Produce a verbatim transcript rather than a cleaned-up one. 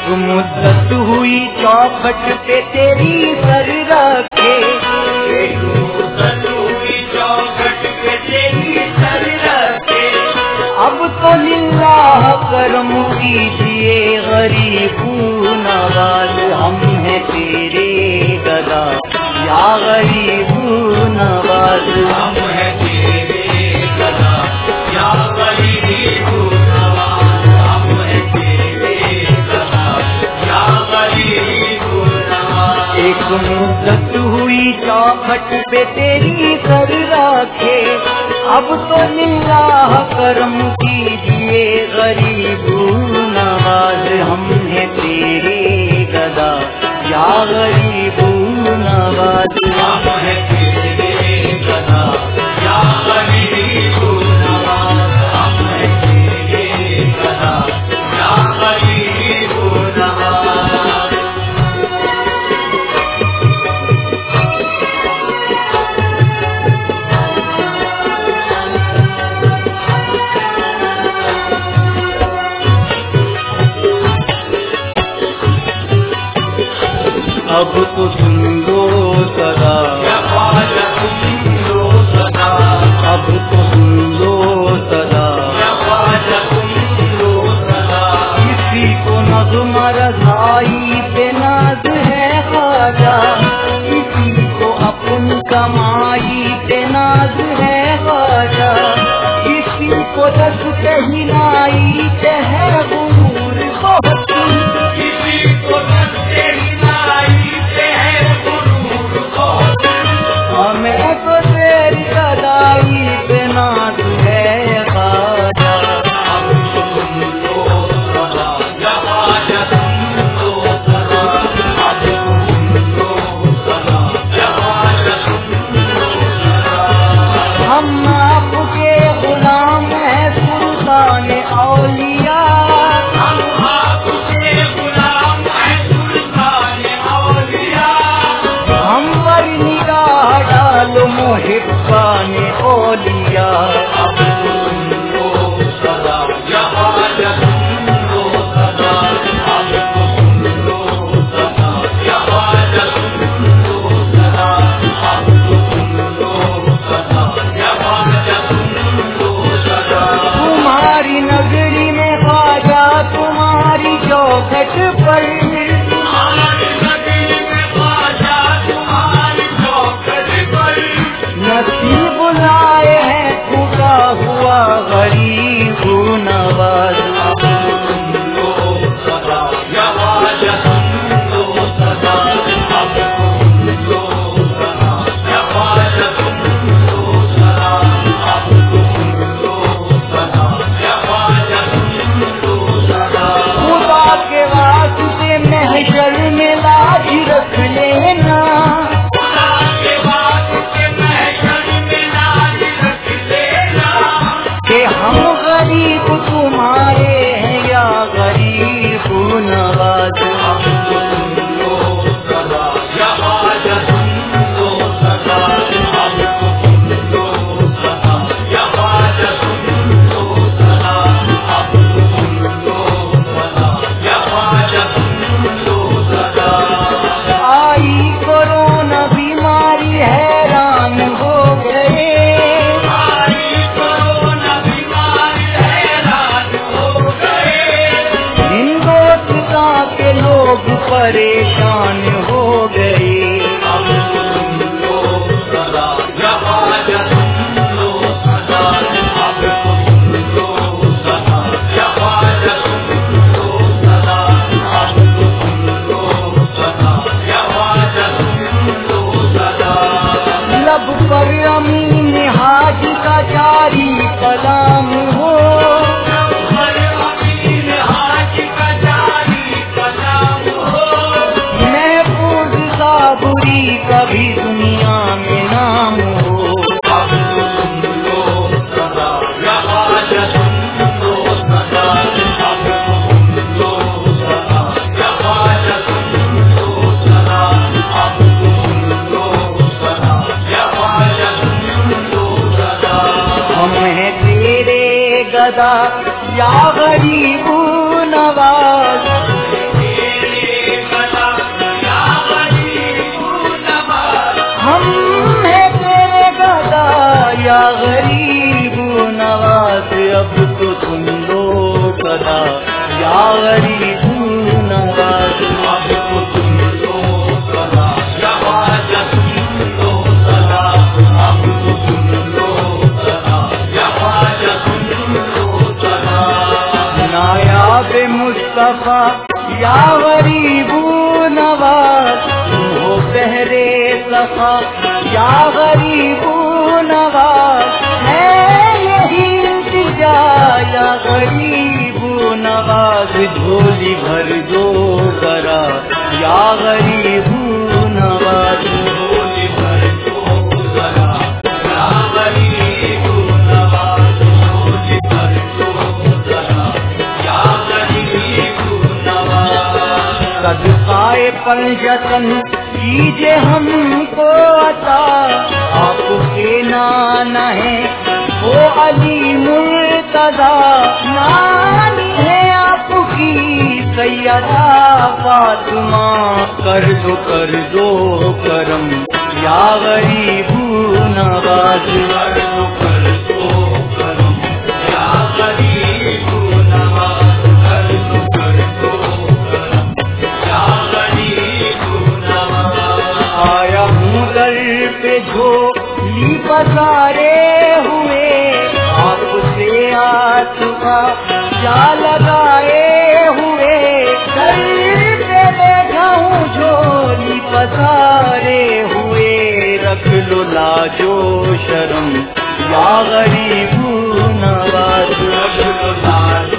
ایک مدت ہوئی چوکھٹ پہ تیری سر رکھے، ایک مدت ہوئی چوکھٹ پہ تیری سر رکھے، اب تو للہ کرم کیجیے غریب نواز، ہم ہیں تیرے گدا یا غریب نواز، ہم ہیں تیرے گدا یا غریب نواز، ہم ہیں تیرے گدا یا غریب نواز۔ ایک مدت ہوئی چوکھٹ پہ تیری سر رکھے، اب تو للہ کرم کیجیے غریب نواز، ہم ہیں تیرے گدا یا غریب نواز، ہم ہیں تیرے گدا یا غریب نواز، ہم ہیں تیرے گدا یا غریب نواز۔ اب تو سن لو صدا، سن لو صدا، اب تو سن لو صدا، سن لو صدا، کسی کو نظم رضائی پہ ناز ہے خواجہ، کسی کو اپن کمائی پہ ناز ہے خواجہ، کسی کو دس کہنائی پہ ہے غرور بہت، کسی کو دس ہمیں تو تیری گدائی پہ ناز ہے خواجہ، اب تو سن لو صدا یا خواجہ سن لو صدا، اب تو سن لو صدا یا خواجہ سن لو صدا۔ ہم آپ کے غلام ہیں سلطان اولیاء، ہم آپ کے غلام ہیں سلطان اولیاء، ہم پر نگاہ ڈالو محبان اولیاء، اب تو سن لو صدا یا خواجہ سن لو صدا، اب تو سن لو صدا یا خواجہ سن لو صدا، اب تو سن لو صدا یا خواجہ سن لو صدا۔ تمہاری نگری میں خواجہ تمہاری چوکھٹ پر، تمہاری نگری میں خواجہ تمہاری چوکھٹ پر، نصیب لائے ہیں ٹوٹا ہوا غریب نواز، اب تو سن لو صدا یا خواجہ سن لو صدا، اب تو سن لو صدا یا خواجہ سن لو صدا، اب تو سن لو صدا یا خواجہ سن لو صدا۔ خدا کے واسطے محشر میں لاج رکھ لینا، خدا کے واسطے محشر میں لاج رکھ لینا، کہ ہم غریب تمہارے ہیں یا غریب نواز، اب تو سن لو صدا یا خواجہ سن لو صدا، اب تو سن لو صدا یا خواجہ سن لو صدا، اب تو سن لو صدا یا خواجہ سن لو صدا۔ آئی کورونا بیماری حیران ہو گئے، آئی کورونا بیماری حیران ہو گئے، ہندوستان کے لوگ پریشان ہو گئے، اب تو سن لو صدا یا خواجہ سن لو صدا، اب تو سن لو صدا یا خواجہ سن لو صدا، اب تو سن لو صدا یا خواجہ سن لو صدا۔ لب پر امین حاج کا جاری کلام ہو، لب پر امین حاج کا جاری کلام ہو، محفوظ صابری کا بھی دنیا میں نام ہو، اب تو سن لو صدا یا خواجہ سن لو صدا، اب تو سن لو صدا یا خواجہ سن لو صدا، اب تو سن لو صدا یا خواجہ سن لو صدا۔ ہم ہیں تیرے گدا یا غریب نواز، یا غریب نواز اب تو سن لو صدا یا غریب نواز اب تو سن لو صدا یا خواجہ سن لو صدا اب تو سن لو صدا یا خواجہ سن لو صدا نایاب مصطفیٰ یا غریب نواز ہو بہرے صفا یا غریب نواز ہے یہی التجا یا غریب نواز جھولی بھر دو ذرا یا غریب نواز جھولی بھر دو ذرا یا غریب نواز جھولی بھر دو ذرا یا غریب نواز صدقائے پنجتن کیجے ہم کو عطا آپ کے نانا ہے وہ علی مرتضی نانی ہے آپ کی سیدہ فاطمہ کر دو کر دو کرم یا غریب نواز کر دو کر دو کرم یا غریب نواز کر دو کر دو کرم یا غریب نواز آیا ہوں در پہ جھولی پسارے ہوئے آپ سے آسکا جا لگائے ہوئے در پہ بیٹھا ہوں جھولی پسارے ہوئے رکھ لو لاج و شرم یا غریب نواز رکھ لو لاج